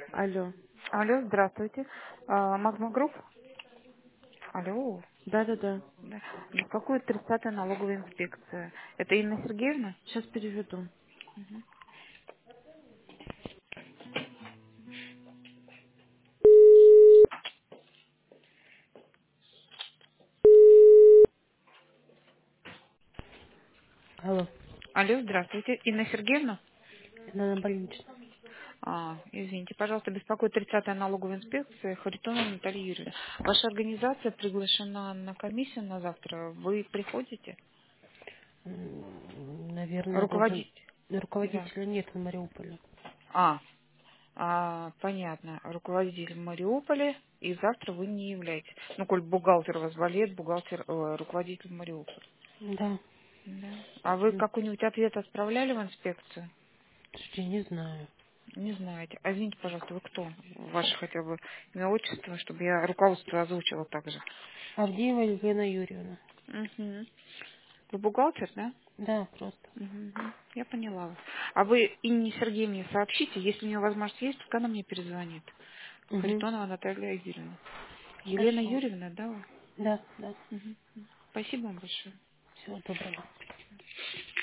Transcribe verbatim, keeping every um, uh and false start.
Алло. Алло, здравствуйте. А, Магма Групп? Алло. Да-да-да. Да. Беспокоит тридцатая налоговая инспекция. Это Инна Сергеевна? Сейчас переведу. Алло. Алло, здравствуйте. Инна Сергеевна? Это на больничном. А, извините, пожалуйста, беспокоит тридцатая налоговая инспекция Харитонова Наталья Юрьевна. Ваша организация приглашена на комиссию на завтра. Вы приходите? М, Наверное, должен... Руководить? Да. Руководителя нет в Мариуполе. А, а, понятно. Руководитель в Мариуполе, и завтра вы не являетесь. Ну, коль бухгалтер у вас болеет, бухгалтер, э, руководитель в Мариуполе. Да. Да. А вы М, какой-нибудь ответ отправляли в инспекцию? Слушайте, не знаю. Не знаете. А извините, пожалуйста, вы кто? Ваше хотя бы имя, отчество, чтобы я руководство озвучила также. Авдеева Елена Юрьевна. Угу. Вы бухгалтер, да? Да, просто. Угу. Я поняла вас. А вы Инне Сергеевне сообщите, если у нее возможность есть, пускай она мне перезвонит. Угу. Харитонова Наталья Юрьевна. Елена Хорошо. Юрьевна, да? Да, да. Угу. Спасибо вам большое. Всего доброго.